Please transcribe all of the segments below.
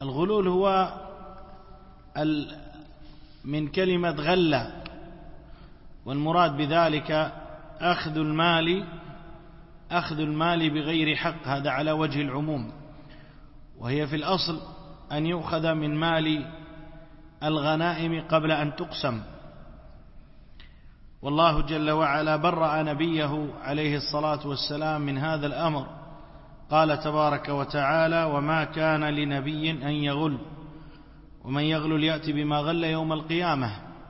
الغلول هو من كلمة غلة، والمراد بذلك أخذ المال بغير حق، هذا على وجه العموم، وهي في الأصل أن يؤخذ من مال الغنائم قبل أن تقسم. والله جل وعلا برأ نبيه عليه الصلاة والسلام من هذا الأمر، قال تبارك وتعالى: وما كان لنبي أن يغل ومن يغل يأتي بما غل يوم القيامة.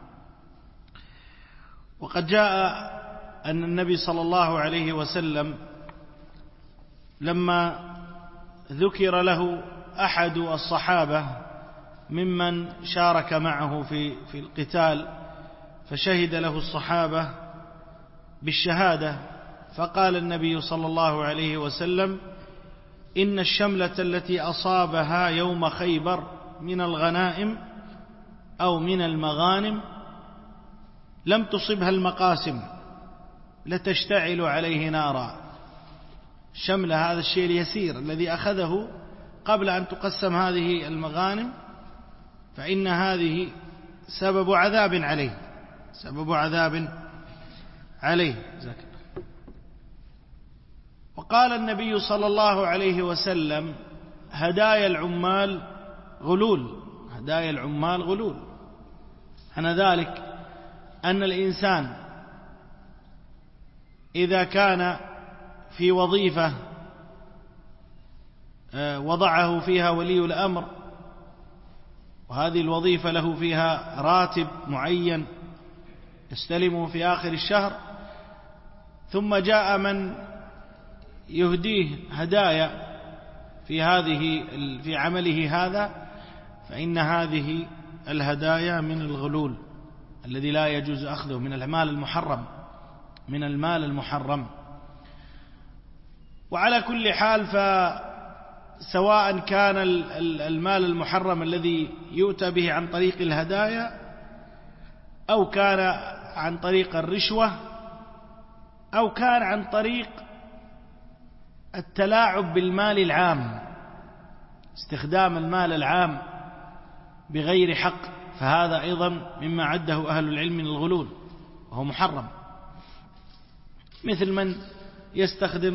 وقد جاء أن النبي صلى الله عليه وسلم لما ذكر له أحد الصحابة ممن شارك معه في القتال، فشهد له الصحابة بالشهادة، فقال النبي صلى الله عليه وسلم: إن الشملة التي أصابها يوم خيبر من الغنائم أو من المغانم لم تصبها المقاسم لتشتعل عليه نارا. الشملة هذا الشيء اليسير الذي أخذه قبل أن تقسم هذه المغانم، فإن هذه سبب عذاب عليه. وقال النبي صلى الله عليه وسلم: هدايا العمال غلول. أنا ذلك أن الإنسان إذا كان في وظيفة وضعه فيها ولي الأمر، وهذه الوظيفة له فيها راتب معين يستلمه في آخر الشهر، ثم جاء من يهديه هدايا في عمله هذا، فإن هذه الهدايا من الغلول الذي لا يجوز أخذه من المال المحرم. وعلى كل حال، فسواء كان المال المحرم الذي يؤتى به عن طريق الهدايا، أو كان عن طريق الرشوة، أو كان عن طريق التلاعب بالمال العام، استخدام المال العام بغير حق، فهذا أيضا مما عده أهل العلم من الغلول، وهو محرم. مثل من يستخدم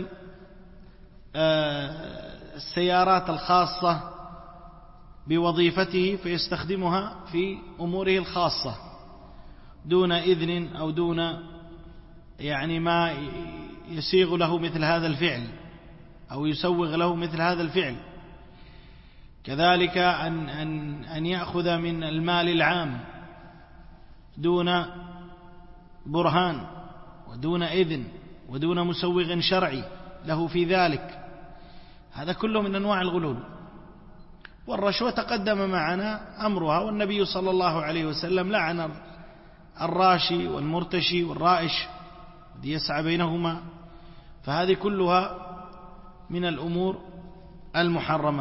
السيارات الخاصة بوظيفته فيستخدمها في أموره الخاصة دون إذن، أو دون ما يسيغ له مثل هذا الفعل أو يسوغ له مثل هذا الفعل. كذلك أن يأخذ من المال العام دون برهان ودون إذن ودون مسوغ شرعي له في ذلك، هذا كله من أنواع الغلول. والرشوة تقدم معنا أمرها، والنبي صلى الله عليه وسلم لعن الراشي والمرتشي والرائش الذي يسعى بينهما، فهذه كلها من الأمور المحرمة.